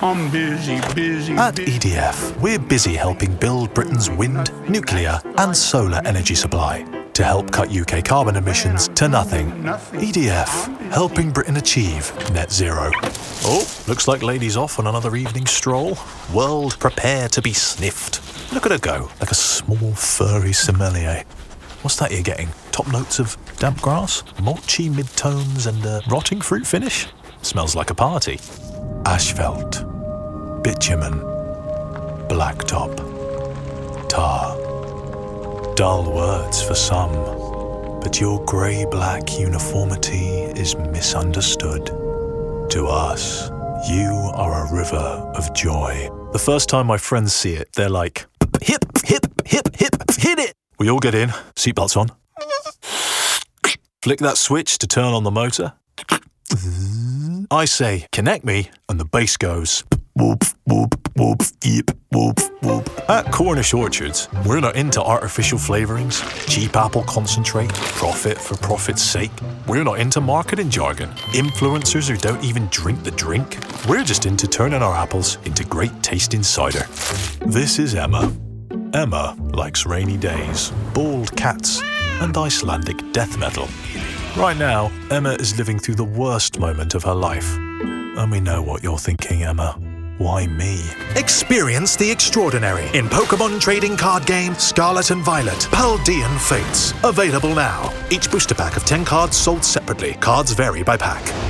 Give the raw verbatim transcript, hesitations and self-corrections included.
I'm busy, busy, At busy. E D F, we're busy helping build Britain's wind, nuclear and solar energy supply to help cut U K carbon emissions to nothing. E D F, helping Britain achieve net zero. Oh, looks like Lady's off on another evening stroll. World, prepare to be sniffed. Look at her go, like a small furry sommelier. What's that you're getting? Top notes of damp grass, mulchy mid-tones and a rotting fruit finish? Smells like a party. Asphalt, bitumen, blacktop, tar. Dull words for some, but your grey-black uniformity is misunderstood. To us, you are a river of joy. The first time my friends see it, they're like, hip, hip, hip, hip, hit it! We all get in, seatbelts on. Flick that switch to turn on the motor. I say, connect me, and the bass goes, whoop, whoop, whoop, yip, whoop, whoop. At Cornish Orchards, we're not into artificial flavourings, cheap apple concentrate, profit for profit's sake. We're not into marketing jargon, influencers who don't even drink the drink. We're just into turning our apples into great tasting cider. This is Emma. Emma likes rainy days, bald cats, and Icelandic death metal. Right now, Emma is living through the worst moment of her life. And we know what you're thinking, Emma. Why me? Experience the extraordinary in Pokemon trading card game Scarlet and Violet Paldean Fates. Available now. Each booster pack of ten cards sold separately. Cards vary by pack.